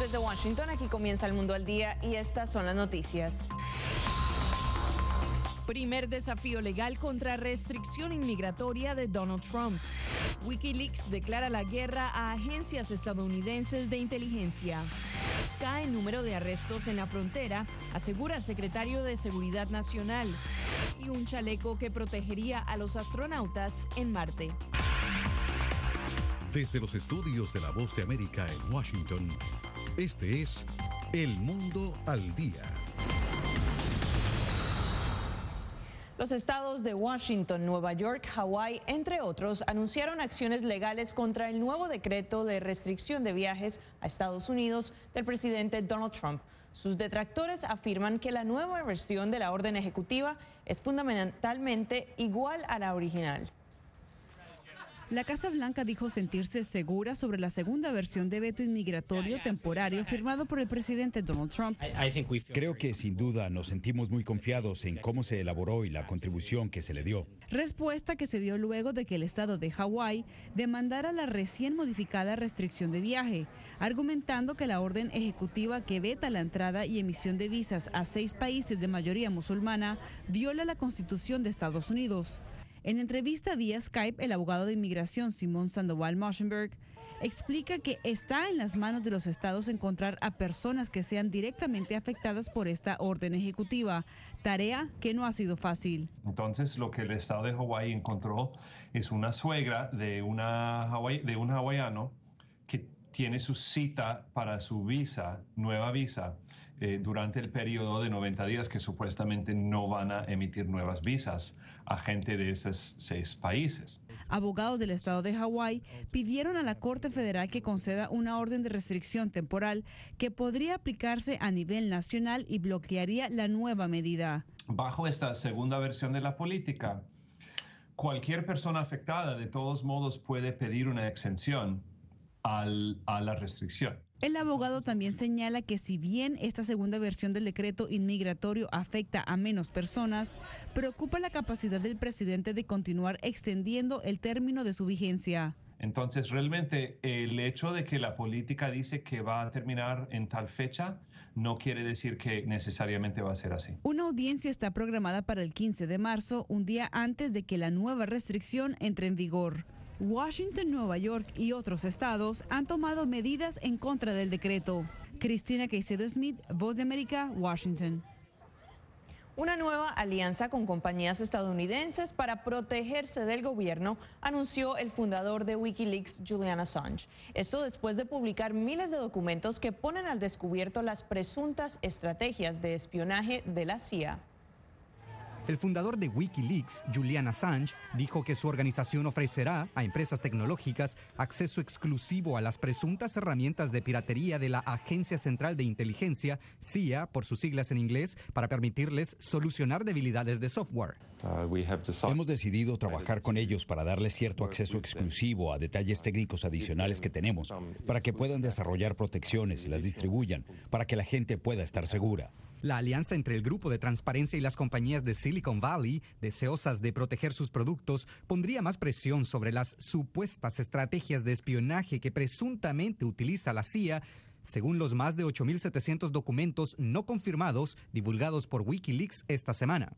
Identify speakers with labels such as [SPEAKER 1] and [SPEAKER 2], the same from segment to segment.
[SPEAKER 1] Desde Washington, aquí comienza El Mundo al Día y estas son las noticias.
[SPEAKER 2] Primer desafío legal contra restricción inmigratoria de Donald Trump. Wikileaks declara la guerra a agencias estadounidenses de inteligencia. Cae el número de arrestos en la frontera, asegura secretario de Seguridad Nacional. Y un chaleco que protegería a los astronautas en Marte.
[SPEAKER 3] Desde los estudios de La Voz de América en Washington, este es El Mundo al Día.
[SPEAKER 1] Los estados de Washington, Nueva York, Hawái, entre otros, anunciaron acciones legales contra el nuevo decreto de restricción de viajes a Estados Unidos del presidente Donald Trump. Sus detractores afirman que la nueva versión de la orden ejecutiva es fundamentalmente igual a la original.
[SPEAKER 4] La Casa Blanca dijo sentirse segura sobre la segunda versión de veto inmigratorio temporario firmado por el presidente Donald Trump.
[SPEAKER 5] Creo que sin duda nos sentimos muy confiados en cómo se elaboró y la contribución que se le dio.
[SPEAKER 4] Respuesta que se dio luego de que el estado de Hawái demandara la recién modificada restricción de viaje, argumentando que la orden ejecutiva que veta la entrada y emisión de visas a 6 países de mayoría musulmana viola la Constitución de Estados Unidos. En entrevista vía Skype, el abogado de inmigración Simón Sandoval Moschenberg explica que está en las manos de los estados encontrar a personas que sean directamente afectadas por esta orden ejecutiva, tarea que no ha sido fácil.
[SPEAKER 6] Entonces, lo que el estado de Hawái encontró es una suegra de un hawaiano que tiene su cita para su visa, nueva visa, durante el periodo de 90 días que supuestamente no van a emitir nuevas visas a gente de esos 6 países.
[SPEAKER 4] Abogados del estado de Hawái pidieron a la Corte Federal que conceda una orden de restricción temporal que podría aplicarse a nivel nacional y bloquearía la nueva medida.
[SPEAKER 6] Bajo esta segunda versión de la política, cualquier persona afectada de todos modos puede pedir una exención a la restricción.
[SPEAKER 4] El abogado también señala que si bien esta segunda versión del decreto inmigratorio afecta a menos personas, preocupa la capacidad del presidente de continuar extendiendo el término de su vigencia.
[SPEAKER 6] Entonces, realmente el hecho de que la política dice que va a terminar en tal fecha no quiere decir que necesariamente va a ser así.
[SPEAKER 4] Una audiencia está programada para el 15 de marzo, un día antes de que la nueva restricción entre en vigor. Washington, Nueva York y otros estados han tomado medidas en contra del decreto. Cristina Caicedo Smith, Voz de América, Washington.
[SPEAKER 1] Una nueva alianza con compañías estadounidenses para protegerse del gobierno anunció el fundador de Wikileaks, Julian Assange. Esto después de publicar miles de documentos que ponen al descubierto las presuntas estrategias de espionaje de la CIA.
[SPEAKER 7] El fundador de Wikileaks, Julian Assange, dijo que su organización ofrecerá a empresas tecnológicas acceso exclusivo a las presuntas herramientas de piratería de la Agencia Central de Inteligencia, CIA, por sus siglas en inglés, para permitirles solucionar debilidades de software.
[SPEAKER 5] Hemos decidido trabajar con ellos para darles cierto acceso exclusivo a detalles técnicos adicionales que tenemos, para que puedan desarrollar protecciones, las distribuyan, para que la gente pueda estar segura.
[SPEAKER 7] La alianza entre el Grupo de Transparencia y las compañías de Silicon Valley, deseosas de proteger sus productos, pondría más presión sobre las supuestas estrategias de espionaje que presuntamente utiliza la CIA, según los más de 8.700 documentos no confirmados divulgados por Wikileaks esta semana.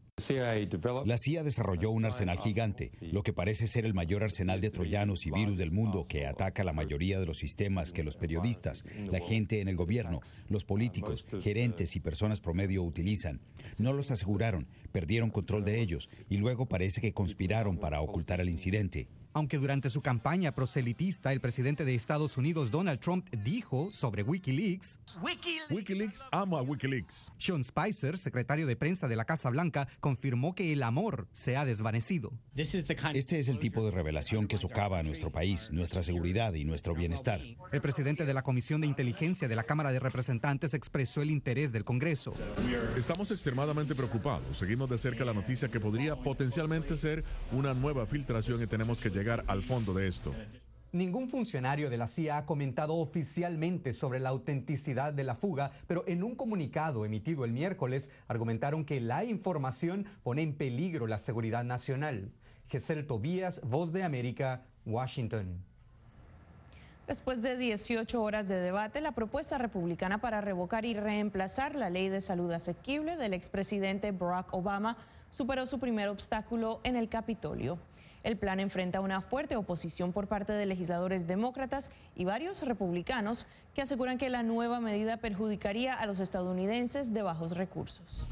[SPEAKER 5] La CIA desarrolló un arsenal gigante, lo que parece ser el mayor arsenal de troyanos y virus del mundo que ataca la mayoría de los sistemas que los periodistas, la gente en el gobierno, los políticos, gerentes y personas promedio utilizan. No los aseguraron, perdieron control de ellos y luego parece que conspiraron para ocultar el incidente.
[SPEAKER 7] Aunque durante su campaña proselitista, el presidente de Estados Unidos, Donald Trump, dijo sobre Wikileaks:
[SPEAKER 3] Wikileaks ama a Wikileaks.
[SPEAKER 7] Sean Spicer, secretario de prensa de la Casa Blanca, confirmó que el amor se ha desvanecido.
[SPEAKER 5] Este es el tipo de revelación que socava a nuestro país, nuestra seguridad y nuestro bienestar.
[SPEAKER 7] El presidente de la Comisión de Inteligencia de la Cámara de Representantes expresó el interés del Congreso.
[SPEAKER 3] Estamos extremadamente preocupados. Seguimos de cerca la noticia que podría potencialmente ser una nueva filtración y tenemos que llegar al fondo de esto.
[SPEAKER 7] Ningún funcionario de la CIA ha comentado oficialmente sobre la autenticidad de la fuga, pero en un comunicado emitido el miércoles argumentaron que la información pone en peligro la seguridad nacional. Gesell Tobías, Voz de América, Washington.
[SPEAKER 1] Después de 18 horas de debate, la propuesta republicana para revocar y reemplazar la ley de salud asequible del expresidente Barack Obama superó su primer obstáculo en el Capitolio. El plan enfrenta una fuerte oposición por parte de legisladores demócratas y varios republicanos que aseguran que la nueva medida perjudicaría a los estadounidenses de bajos recursos.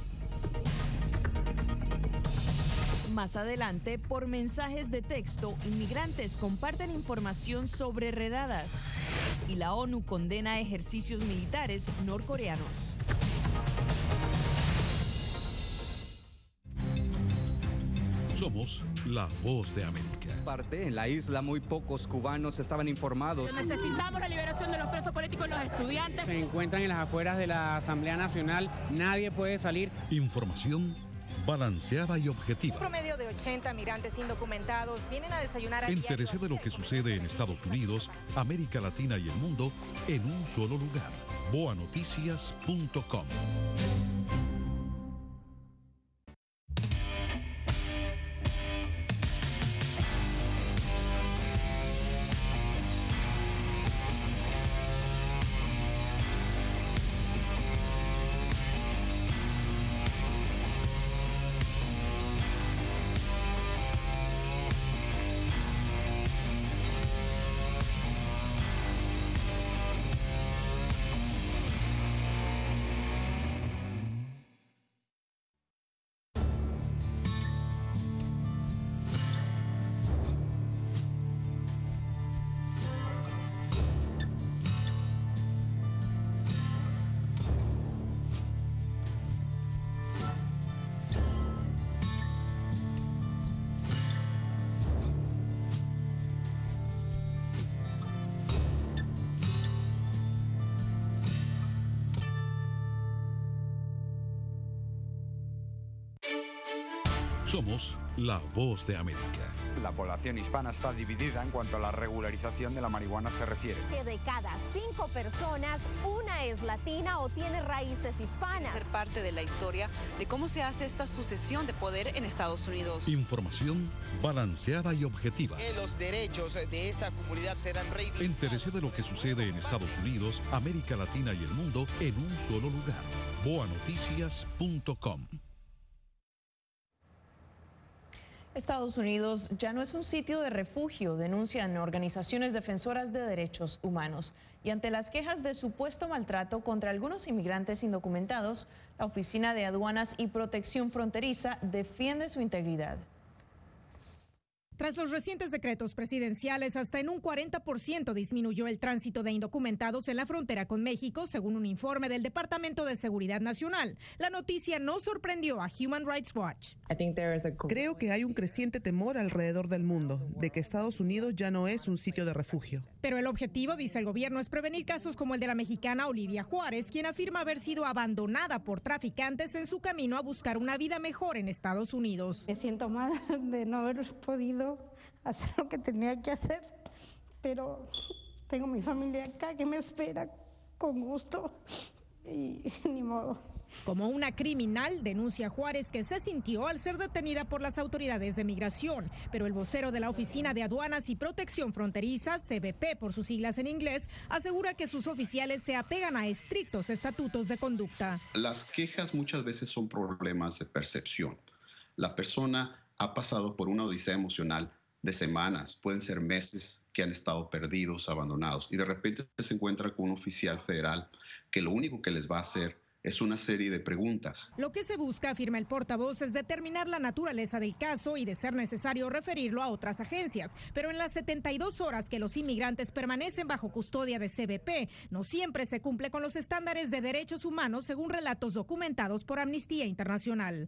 [SPEAKER 2] Más adelante, por mensajes de texto, inmigrantes comparten información sobre redadas y la ONU condena ejercicios militares norcoreanos.
[SPEAKER 8] Somos la voz de América.
[SPEAKER 9] En la isla muy pocos cubanos estaban informados.
[SPEAKER 10] Necesitamos la liberación de los presos políticos y los estudiantes.
[SPEAKER 11] Se encuentran en las afueras de la Asamblea Nacional, nadie puede salir.
[SPEAKER 8] Información balanceada y objetiva.
[SPEAKER 12] Un promedio de 80 migrantes indocumentados vienen a desayunar.
[SPEAKER 8] Entérese de lo que sucede en Estados Unidos, América Latina y el mundo en un solo lugar. boanoticias.com. Somos la voz de América.
[SPEAKER 13] La población hispana está dividida en cuanto a la regularización de la marihuana se refiere.
[SPEAKER 14] Que de cada 5 personas, una es latina o tiene raíces hispanas.
[SPEAKER 15] Ser parte de la historia de cómo se hace esta sucesión de poder en Estados Unidos.
[SPEAKER 8] Información balanceada y objetiva.
[SPEAKER 16] Que los derechos de esta comunidad serán reivindicados.
[SPEAKER 8] Entérese de lo que sucede en Estados Unidos, América Latina y el mundo en un solo lugar. boanoticias.com.
[SPEAKER 1] Estados Unidos ya no es un sitio de refugio, denuncian organizaciones defensoras de derechos humanos. Y ante las quejas de supuesto maltrato contra algunos inmigrantes indocumentados, la Oficina de Aduanas y Protección Fronteriza defiende su integridad.
[SPEAKER 17] Tras los recientes decretos presidenciales, hasta en un 40% disminuyó el tránsito de indocumentados en la frontera con México, según un informe del Departamento de Seguridad Nacional. La noticia no sorprendió a Human Rights Watch.
[SPEAKER 18] Creo que hay un creciente temor alrededor del mundo de que Estados Unidos ya no es un sitio de refugio.
[SPEAKER 17] Pero el objetivo, dice el gobierno, es prevenir casos como el de la mexicana Olivia Juárez, quien afirma haber sido abandonada por traficantes en su camino a buscar una vida mejor en Estados Unidos.
[SPEAKER 19] Me siento mal de no haber podido hacer lo que tenía que hacer, pero tengo mi familia acá que me espera con gusto y ni modo.
[SPEAKER 17] Como una criminal, denuncia Juárez que se sintió al ser detenida por las autoridades de migración, pero el vocero de la Oficina de Aduanas y Protección Fronteriza, CBP por sus siglas en inglés, asegura que sus oficiales se apegan a estrictos estatutos de conducta.
[SPEAKER 20] Las quejas muchas veces son problemas de percepción. La persona ha pasado por una odisea emocional de semanas, pueden ser meses que han estado perdidos, abandonados, y de repente se encuentra con un oficial federal que lo único que les va a hacer es una serie de preguntas.
[SPEAKER 17] Lo que se busca, afirma el portavoz, es determinar la naturaleza del caso y, de ser necesario, referirlo a otras agencias. Pero en las 72 horas que los inmigrantes permanecen bajo custodia de CBP, no siempre se cumple con los estándares de derechos humanos, según relatos documentados por Amnistía Internacional.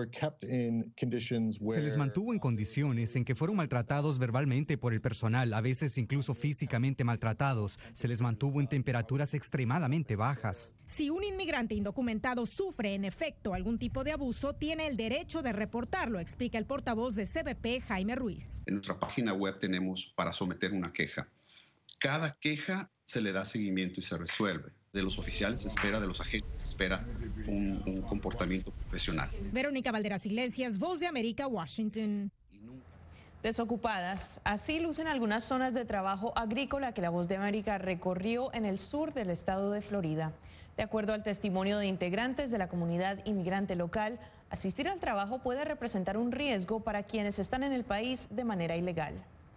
[SPEAKER 7] Se les mantuvo en condiciones en que fueron maltratados verbalmente por el personal, a veces incluso físicamente maltratados. Se les mantuvo en temperaturas extremadamente bajas.
[SPEAKER 17] Si un inmigrante indocumentado sufre en efecto algún tipo de abuso, tiene el derecho de reportarlo, explica el portavoz de CBP, Jaime Ruiz.
[SPEAKER 20] En nuestra página web tenemos para someter una queja. Cada queja se le da seguimiento y se resuelve. De los oficiales se espera, de los agentes se espera un comportamiento profesional.
[SPEAKER 17] Verónica Valderas Iglesias, Voz de América, Washington.
[SPEAKER 1] Desocupadas, así lucen algunas zonas de trabajo agrícola que La Voz de América recorrió en el sur del estado de Florida. De acuerdo al testimonio de integrantes de la comunidad inmigrante local, asistir al trabajo puede representar un riesgo para quienes están en el país de manera ilegal.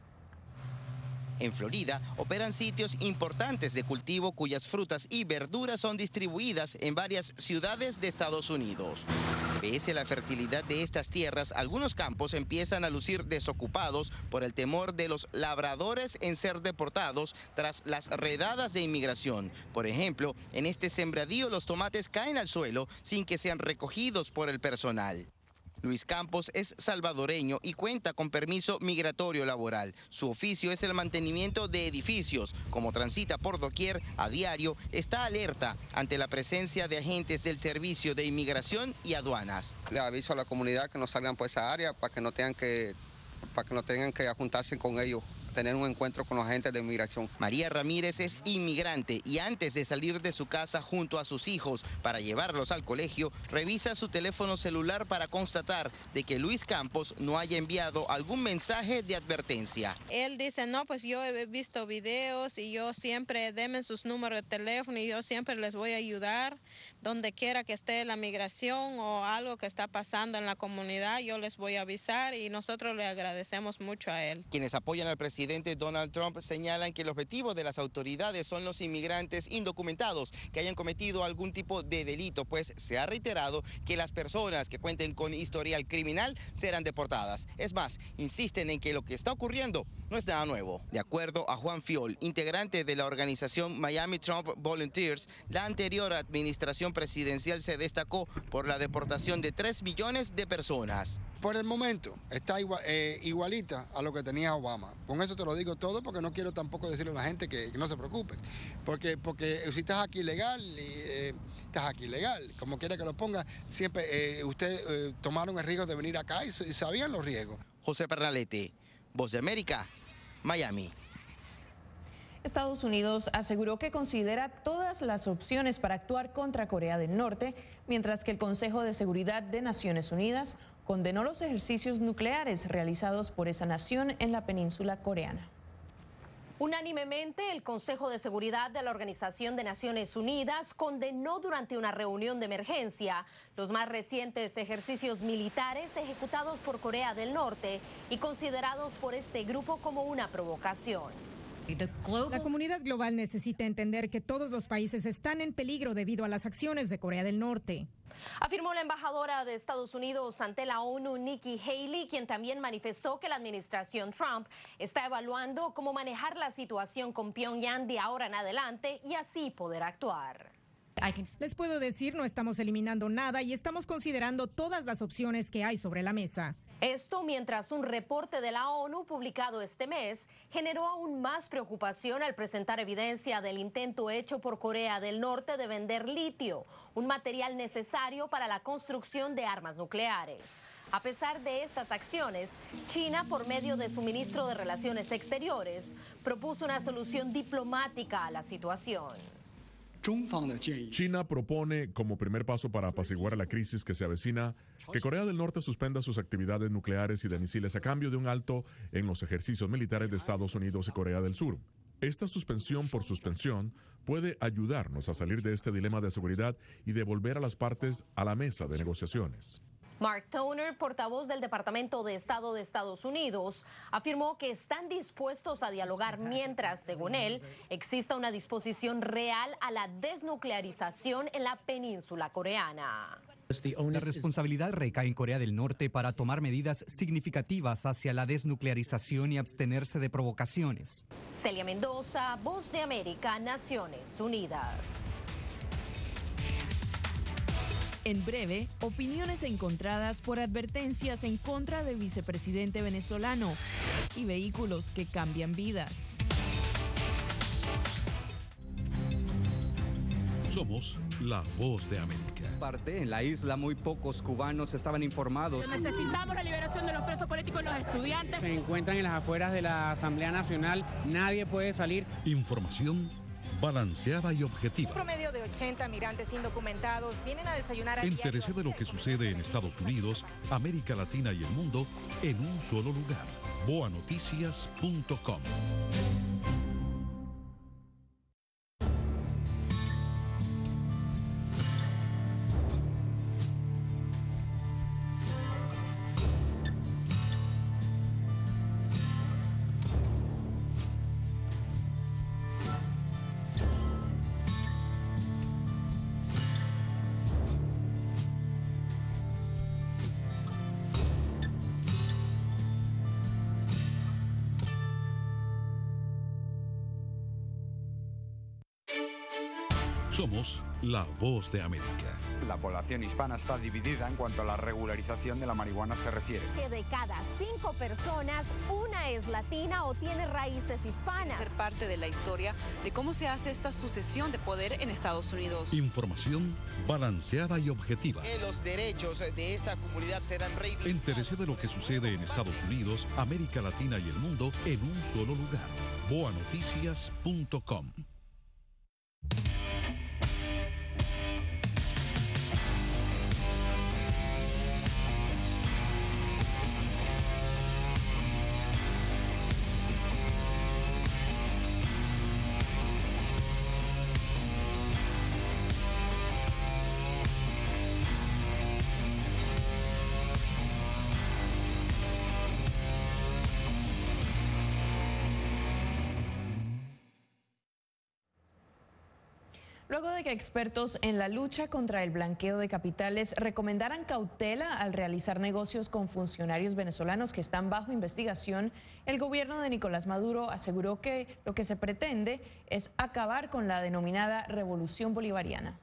[SPEAKER 16] En Florida operan sitios importantes de cultivo cuyas frutas y verduras son distribuidas en varias ciudades de Estados Unidos. Pese a la fertilidad de estas tierras, algunos campos empiezan a lucir desocupados por el temor de los labradores en ser deportados tras las redadas de inmigración. Por ejemplo, en este sembradío los tomates caen al suelo sin que sean recogidos por el personal. Luis Campos es salvadoreño y cuenta con permiso migratorio laboral. Su oficio es el mantenimiento de edificios. Como transita por doquier a diario, está alerta ante la presencia de agentes del Servicio de Inmigración y Aduanas.
[SPEAKER 9] Le aviso a la comunidad que no salgan por esa área para que no tengan que juntarse con ellos, tener un encuentro con los agentes de inmigración.
[SPEAKER 16] María Ramírez es inmigrante y antes de salir de su casa junto a sus hijos para llevarlos al colegio, revisa su teléfono celular para constatar de que Luis Campos no haya enviado algún mensaje de advertencia.
[SPEAKER 21] Él dice, no, pues yo he visto videos y yo siempre denme sus números de teléfono y yo siempre les voy a ayudar donde quiera que esté la migración o algo que está pasando en la comunidad, yo les voy a avisar y nosotros le agradecemos mucho a él.
[SPEAKER 16] Quienes apoyan al presidente Donald Trump señalan que el objetivo de las autoridades son los inmigrantes indocumentados que hayan cometido algún tipo de delito, pues se ha reiterado que las personas que cuenten con historial criminal serán deportadas. Es más, insisten en que lo que está ocurriendo no es nada nuevo. De acuerdo a Juan Fiol, integrante de la organización Miami Trump Volunteers, la anterior administración presidencial se destacó por la deportación de 3 millones de personas.
[SPEAKER 22] Por el momento está igualita a lo que tenía Obama. Con eso te lo digo todo porque no quiero tampoco decirle a la gente que no se preocupen. Porque si estás aquí ilegal, estás aquí ilegal. Como quiera que lo ponga, siempre ustedes tomaron el riesgo de venir acá y sabían los riesgos.
[SPEAKER 16] José Pernalete, Voz de América, Miami.
[SPEAKER 1] Estados Unidos aseguró que considera todas las opciones para actuar contra Corea del Norte, mientras que el Consejo de Seguridad de Naciones Unidas condenó los ejercicios nucleares realizados por esa nación en la península coreana.
[SPEAKER 14] Unánimemente, el Consejo de Seguridad de la Organización de Naciones Unidas condenó durante una reunión de emergencia los más recientes ejercicios militares ejecutados por Corea del Norte y considerados por este grupo como una provocación.
[SPEAKER 17] La comunidad global necesita entender que todos los países están en peligro debido a las acciones de Corea del Norte.
[SPEAKER 14] Afirmó la embajadora de Estados Unidos ante la ONU, Nikki Haley, quien también manifestó que la administración Trump está evaluando cómo manejar la situación con Pyongyang de ahora en adelante y así poder actuar.
[SPEAKER 17] Les puedo decir, no estamos eliminando nada y estamos considerando todas las opciones que hay sobre la mesa.
[SPEAKER 14] Esto mientras un reporte de la ONU publicado este mes generó aún más preocupación al presentar evidencia del intento hecho por Corea del Norte de vender litio, un material necesario para la construcción de armas nucleares. A pesar de estas acciones, China, por medio de su ministro de Relaciones Exteriores, propuso una solución diplomática a la situación.
[SPEAKER 3] China propone, como primer paso para apaciguar la crisis que se avecina, que Corea del Norte suspenda sus actividades nucleares y de misiles a cambio de un alto en los ejercicios militares de Estados Unidos y Corea del Sur. Esta suspensión por suspensión puede ayudarnos a salir de este dilema de seguridad y devolver a las partes a la mesa de negociaciones.
[SPEAKER 14] Mark Toner, portavoz del Departamento de Estado de Estados Unidos, afirmó que están dispuestos a dialogar mientras, según él, exista una disposición real a la desnuclearización en la península coreana.
[SPEAKER 7] La responsabilidad recae en Corea del Norte para tomar medidas significativas hacia la desnuclearización y abstenerse de provocaciones.
[SPEAKER 14] Celia Mendoza, Voz de América, Naciones Unidas.
[SPEAKER 2] En breve, opiniones encontradas por advertencias en contra del vicepresidente venezolano y vehículos que cambian vidas.
[SPEAKER 8] Somos la Voz de América.
[SPEAKER 9] En la isla muy pocos cubanos estaban informados.
[SPEAKER 10] Necesitamos la liberación de los presos políticos y los estudiantes.
[SPEAKER 11] Se encuentran en las afueras de la Asamblea Nacional, nadie puede salir.
[SPEAKER 8] Información balanceada y objetiva.
[SPEAKER 12] Un promedio de 80 migrantes indocumentados vienen a desayunar a
[SPEAKER 8] Entérese de lo que sucede en Estados Unidos, América Latina y el mundo en un solo lugar. boanoticias.com. Somos la voz de América.
[SPEAKER 13] La población hispana está dividida en cuanto a la regularización de la marihuana se refiere.
[SPEAKER 14] Que de cada 5 personas, una es latina o tiene raíces hispanas.
[SPEAKER 15] Ser parte de la historia de cómo se hace esta sucesión de poder en Estados Unidos.
[SPEAKER 8] Información balanceada y objetiva.
[SPEAKER 16] Que los derechos de esta comunidad serán reivindicados.
[SPEAKER 8] Entérese de lo que sucede en Estados Unidos, América Latina y el mundo en un solo lugar. boanoticias.com.
[SPEAKER 1] Luego de que expertos en la lucha contra el blanqueo de capitales recomendaran cautela al realizar negocios con funcionarios venezolanos que están bajo investigación, el gobierno de Nicolás Maduro aseguró que lo que se pretende es acabar con la denominada revolución bolivariana.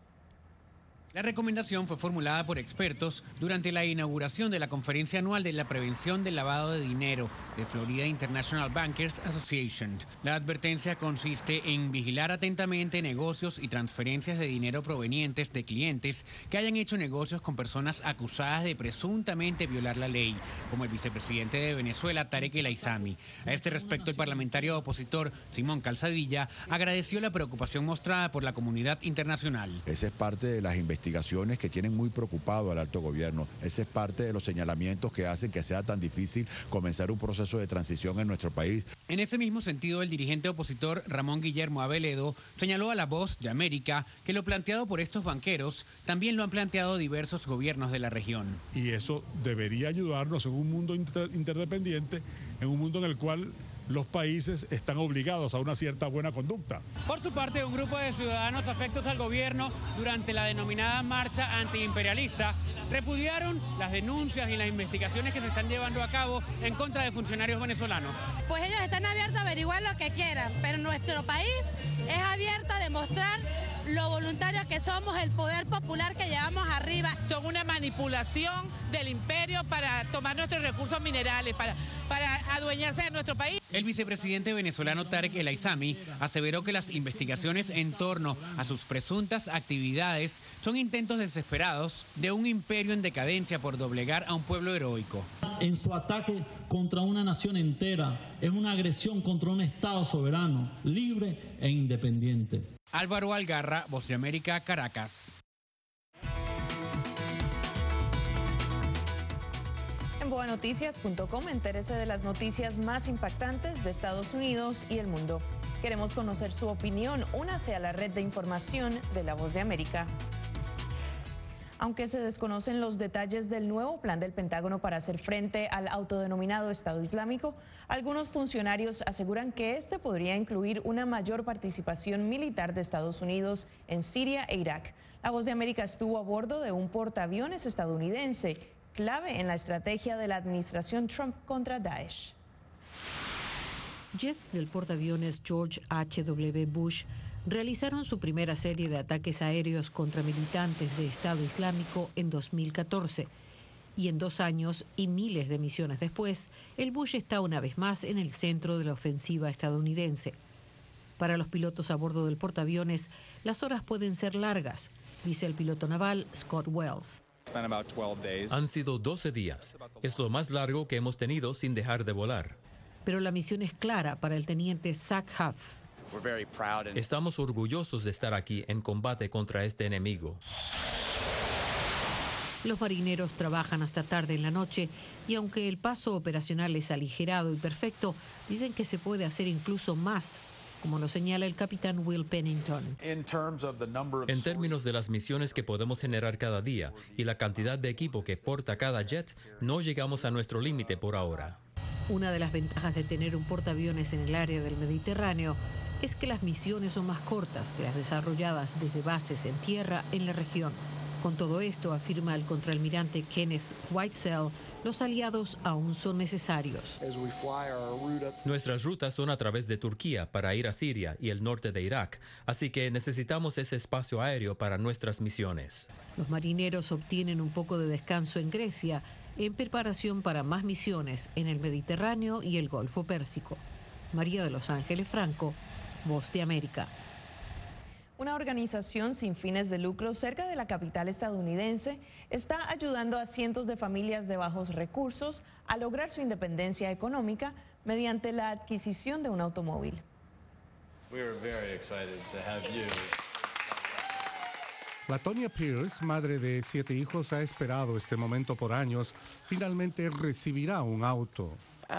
[SPEAKER 11] La recomendación fue formulada por expertos durante la inauguración de la Conferencia Anual de la Prevención del Lavado de Dinero de Florida International Bankers Association. La advertencia consiste en vigilar atentamente negocios y transferencias de dinero provenientes de clientes que hayan hecho negocios con personas acusadas de presuntamente violar la ley, como el vicepresidente de Venezuela, Tarek El Aissami. A este respecto, el parlamentario opositor Simón Calzadilla agradeció la preocupación mostrada por la comunidad internacional.
[SPEAKER 4] Esa es parte de las investigaciones que tienen muy preocupado al alto gobierno. Ese es parte de los señalamientos que hacen que sea tan difícil comenzar un proceso de transición en nuestro país.
[SPEAKER 11] En ese mismo sentido, el dirigente opositor Ramón Guillermo Aveledo señaló a La Voz de América que lo planteado por estos banqueros también lo han planteado diversos gobiernos de la región.
[SPEAKER 6] Y eso debería ayudarnos en un mundo interdependiente, en un mundo en el cual los países están obligados a una cierta buena conducta.
[SPEAKER 11] Por su parte, un grupo de ciudadanos afectos al gobierno durante la denominada marcha antiimperialista repudiaron las denuncias y las investigaciones que se están llevando a cabo en contra de funcionarios venezolanos.
[SPEAKER 10] Pues ellos están abiertos a averiguar lo que quieran, pero nuestro país es abierto a demostrar lo voluntario que somos, el poder popular que llevamos arriba.
[SPEAKER 23] Son una manipulación del imperio para tomar nuestros recursos minerales, para adueñarse de nuestro país.
[SPEAKER 11] El vicepresidente venezolano Tarek El Aissami aseveró que las investigaciones en torno a sus presuntas actividades son intentos desesperados de un imperio en decadencia por doblegar a un pueblo heroico.
[SPEAKER 24] En su ataque contra una nación entera, es una agresión contra un Estado soberano, libre e independiente.
[SPEAKER 11] Álvaro Algarra, Voz de América, Caracas.
[SPEAKER 1] En boanoticias.com, entérese de las noticias más impactantes de Estados Unidos y el mundo. Queremos conocer su opinión. Únase a la red de información de La Voz de América. Aunque se desconocen los detalles del nuevo plan del Pentágono para hacer frente al autodenominado Estado Islámico, algunos funcionarios aseguran que este podría incluir una mayor participación militar de Estados Unidos en Siria e Irak. La Voz de América estuvo a bordo de un portaaviones estadounidense, clave en la estrategia de la administración Trump contra Daesh.
[SPEAKER 25] Jets del portaaviones George H.W. Bush realizaron su primera serie de ataques aéreos contra militantes de Estado Islámico en 2014. Y en 2 años y miles de misiones después, el Bush está una vez más en el centro de la ofensiva estadounidense. Para los pilotos a bordo del portaaviones, las horas pueden ser largas, dice el piloto naval Scott Wells.
[SPEAKER 26] Han sido 12 días. Es lo más largo que hemos tenido sin dejar de volar.
[SPEAKER 25] Pero la misión es clara para el teniente Zach Huff.
[SPEAKER 26] Estamos orgullosos de estar aquí en combate contra este enemigo.
[SPEAKER 25] Los marineros trabajan hasta tarde en la noche y aunque el paso operacional es aligerado y perfecto, dicen que se puede hacer incluso más, como lo señala el capitán Will Pennington.
[SPEAKER 26] En términos de las misiones que podemos generar cada día y la cantidad de equipo que porta cada jet, no llegamos a nuestro límite por ahora.
[SPEAKER 25] Una de las ventajas de tener un portaaviones en el área del Mediterráneo es que las misiones son más cortas que las desarrolladas desde bases en tierra en la región. Con todo esto, afirma el contraalmirante Kenneth Whitesell, los aliados aún son necesarios.
[SPEAKER 26] Nuestras rutas son a través de Turquía para ir a Siria y el norte de Irak, así que necesitamos ese espacio aéreo para nuestras misiones.
[SPEAKER 25] Los marineros obtienen un poco de descanso en Grecia en preparación para más misiones en el Mediterráneo y el Golfo Pérsico. María de Los Ángeles Franco, Voz de América.
[SPEAKER 1] Una organización sin fines de lucro cerca de la capital estadounidense está ayudando a cientos de familias de bajos recursos a lograr su independencia económica mediante la adquisición de un automóvil.
[SPEAKER 5] LaTonya Pierce, madre de 7 hijos, ha esperado este momento por años. Finalmente recibirá un auto.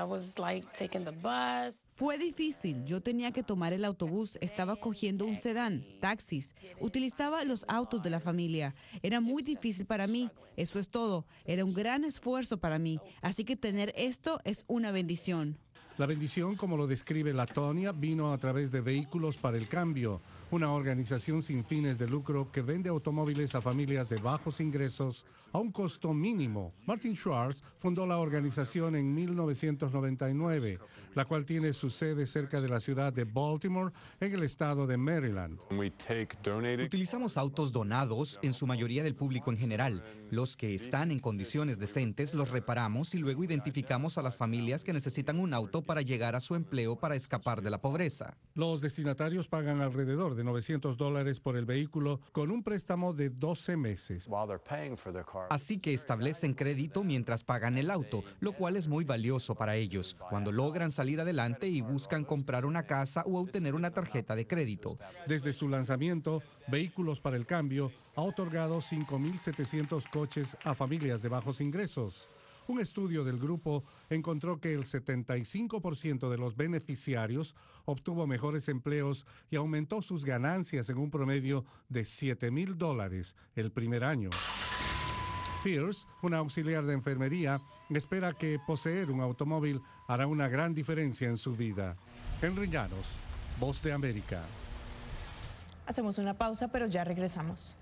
[SPEAKER 18] Fue difícil, yo tenía que tomar el autobús, estaba cogiendo un sedán, taxis, utilizaba los autos de la familia. Era muy difícil para mí, eso es todo, era un gran esfuerzo para mí, así que tener esto es una bendición.
[SPEAKER 5] La bendición, como lo describe LaTonya, vino a través de Vehículos para el Cambio, una organización sin fines de lucro que vende automóviles a familias de bajos ingresos a un costo mínimo. Martin Schwartz fundó la organización en 1999, la cual tiene su sede cerca de la ciudad de Baltimore, en el estado de Maryland.
[SPEAKER 7] Utilizamos autos donados, en su mayoría del público en general. Los que están en condiciones decentes los reparamos y luego identificamos a las familias que necesitan un auto para llegar a su empleo para escapar de la pobreza.
[SPEAKER 5] Los destinatarios pagan alrededor de $900 por el vehículo con un préstamo de 12 meses.
[SPEAKER 7] Así que establecen crédito mientras pagan el auto, lo cual es muy valioso para ellos, cuando logran salir adelante y buscan comprar una casa o obtener una tarjeta de crédito.
[SPEAKER 5] Desde su lanzamiento, Vehículos para el Cambio ha otorgado 5.700 coches a familias de bajos ingresos. Un estudio del grupo encontró que el 75% de los beneficiarios obtuvo mejores empleos y aumentó sus ganancias en un promedio de $7,000 el primer año. Pierce, una auxiliar de enfermería, espera que poseer un automóvil hará una gran diferencia en su vida. Henry Llanos, Voz de América.
[SPEAKER 1] Hacemos una pausa, pero ya regresamos.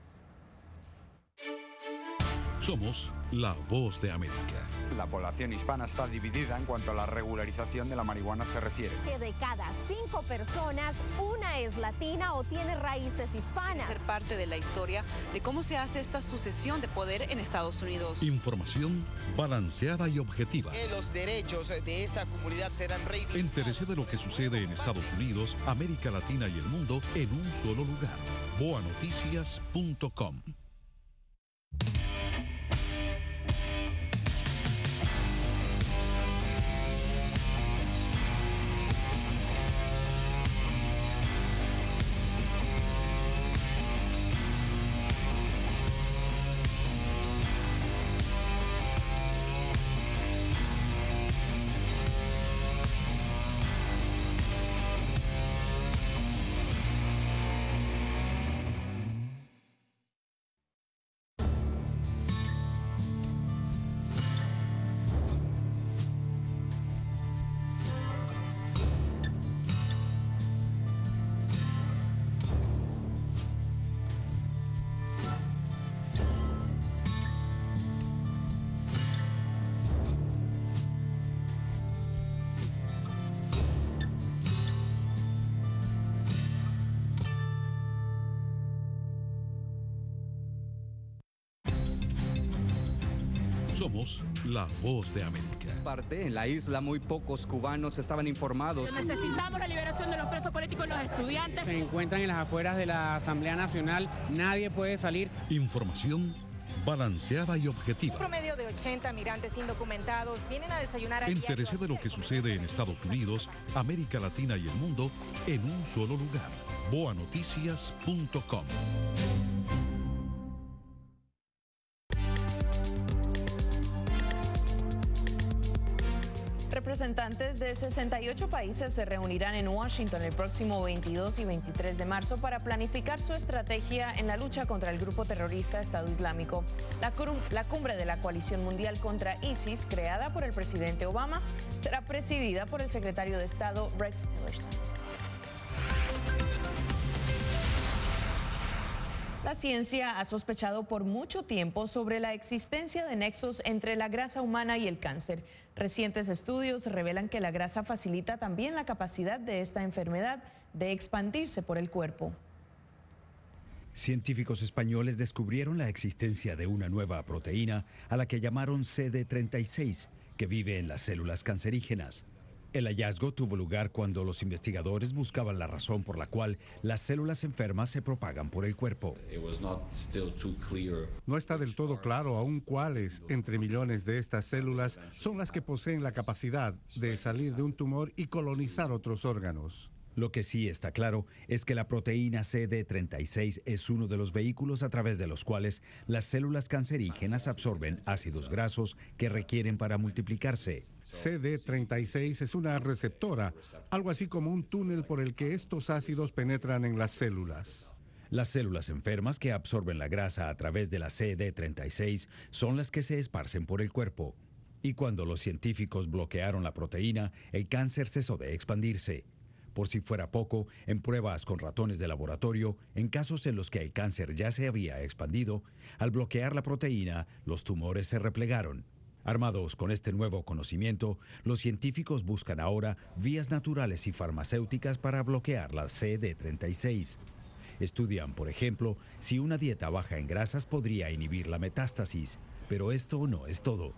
[SPEAKER 8] Somos la Voz de América.
[SPEAKER 13] La población hispana está dividida en cuanto a la regularización de la marihuana se refiere.
[SPEAKER 14] Que de cada 5 personas, una es latina o tiene raíces hispanas.
[SPEAKER 15] Ser parte de la historia de cómo se hace esta sucesión de poder en Estados Unidos.
[SPEAKER 8] Información balanceada y objetiva.
[SPEAKER 16] Que los derechos de esta comunidad serán reivindicados.
[SPEAKER 8] Entérese de lo que sucede en Estados Unidos, América Latina y el mundo en un solo lugar. boanoticias.com. Somos la Voz de América.
[SPEAKER 7] En la isla muy pocos cubanos estaban informados.
[SPEAKER 23] Necesitamos la liberación de los presos políticos y los estudiantes.
[SPEAKER 11] Se encuentran en las afueras de la Asamblea Nacional, nadie puede salir.
[SPEAKER 8] Información balanceada y objetiva.
[SPEAKER 12] Un promedio de 80 migrantes indocumentados vienen a desayunar a diario.
[SPEAKER 8] Entérese de lo que sucede en Estados Unidos, América Latina y el mundo en un solo lugar. boanoticias.com.
[SPEAKER 1] Representantes de 68 países se reunirán en Washington el próximo 22 y 23 de marzo para planificar su estrategia en la lucha contra el grupo terrorista Estado Islámico. La cumbre de la Coalición Mundial contra ISIS, creada por el presidente Obama, será presidida por el secretario de Estado Rex Tillerson. La ciencia ha sospechado por mucho tiempo sobre la existencia de nexos entre la grasa humana y el cáncer. Recientes estudios revelan que la grasa facilita también la capacidad de esta enfermedad de expandirse por el cuerpo.
[SPEAKER 3] Científicos españoles descubrieron la existencia de una nueva proteína a la que llamaron CD36, que vive en las células cancerígenas. El hallazgo tuvo lugar cuando los investigadores buscaban la razón por la cual las células enfermas se propagan por el cuerpo.
[SPEAKER 5] No está del todo claro aún cuáles entre millones de estas células son las que poseen la capacidad de salir de un tumor y colonizar otros órganos.
[SPEAKER 3] Lo que sí está claro es que la proteína CD36 es uno de los vehículos a través de los cuales las células cancerígenas absorben ácidos grasos que requieren para multiplicarse.
[SPEAKER 5] CD36 es una receptora, algo así como un túnel por el que estos ácidos penetran en las células.
[SPEAKER 3] Las células enfermas que absorben la grasa a través de la CD36 son las que se esparcen por el cuerpo. Y cuando los científicos bloquearon la proteína, el cáncer cesó de expandirse. Por si fuera poco, en pruebas con ratones de laboratorio, en casos en los que el cáncer ya se había expandido, al bloquear la proteína, los tumores se replegaron. Armados con este nuevo conocimiento, los científicos buscan ahora vías naturales y farmacéuticas para bloquear la CD36. Estudian, por ejemplo, si una dieta baja en grasas podría inhibir la metástasis, pero esto no es todo.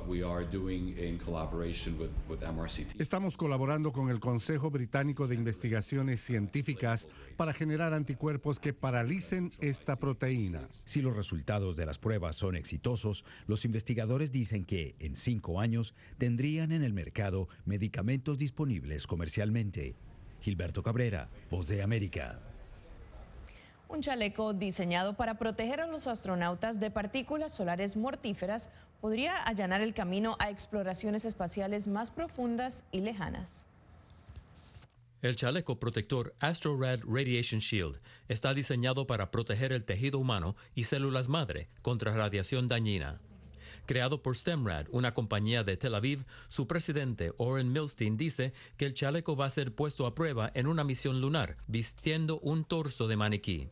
[SPEAKER 5] Estamos colaborando con el Consejo Británico de Investigaciones Científicas para generar anticuerpos que paralicen esta proteína.
[SPEAKER 3] Si los resultados de las pruebas son exitosos, los investigadores dicen que en 5 años tendrían en el mercado medicamentos disponibles comercialmente. Gilberto Cabrera, Voz de América.
[SPEAKER 1] Un chaleco diseñado para proteger a los astronautas de partículas solares mortíferas podría allanar el camino a exploraciones espaciales más profundas y lejanas.
[SPEAKER 26] El chaleco protector AstroRad Radiation Shield está diseñado para proteger el tejido humano y células madre contra radiación dañina. Creado por Stemrad, una compañía de Tel Aviv, su presidente Oren Milstein dice que el chaleco va a ser puesto a prueba en una misión lunar, vistiendo un torso de maniquí.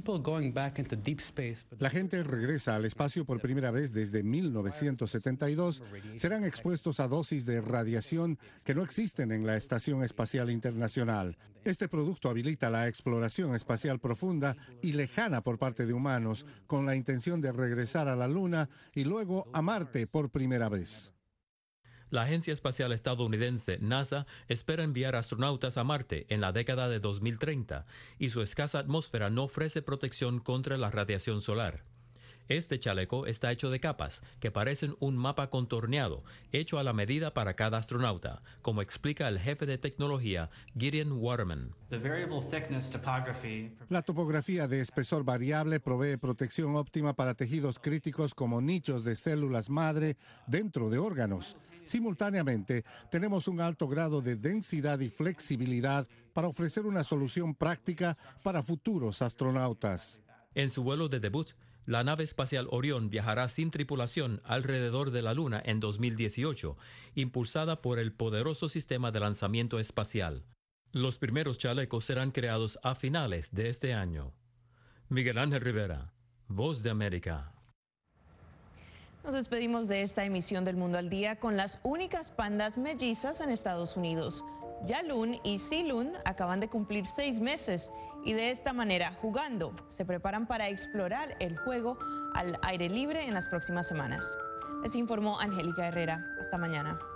[SPEAKER 5] La gente regresa al espacio por primera vez desde 1972. Serán expuestos a dosis de radiación que no existen en la Estación Espacial Internacional. Este producto habilita la exploración espacial profunda y lejana por parte de humanos, con la intención de regresar a la Luna y luego a Marte por primera vez.
[SPEAKER 26] La Agencia Espacial Estadounidense, NASA, espera enviar astronautas a Marte en la década de 2030 y su escasa atmósfera no ofrece protección contra la radiación solar. Este chaleco está hecho de capas que parecen un mapa contorneado, hecho a la medida para cada astronauta, como explica el jefe de tecnología, Gideon Waterman.
[SPEAKER 5] La topografía de espesor variable provee protección óptima para tejidos críticos como nichos de células madre dentro de órganos. Simultáneamente, tenemos un alto grado de densidad y flexibilidad para ofrecer una solución práctica para futuros astronautas.
[SPEAKER 26] En su vuelo de debut, la nave espacial Orión viajará sin tripulación alrededor de la Luna en 2018, impulsada por el poderoso sistema de lanzamiento espacial. Los primeros chalecos serán creados a finales de este año. Miguel Ángel Rivera, Voz de América.
[SPEAKER 1] Nos despedimos de esta emisión del Mundo al Día con las únicas pandas mellizas en Estados Unidos. Yalun y Silun acaban de cumplir 6 meses y de esta manera, jugando, se preparan para explorar el juego al aire libre en las próximas semanas. Les informó Angélica Herrera. Hasta mañana.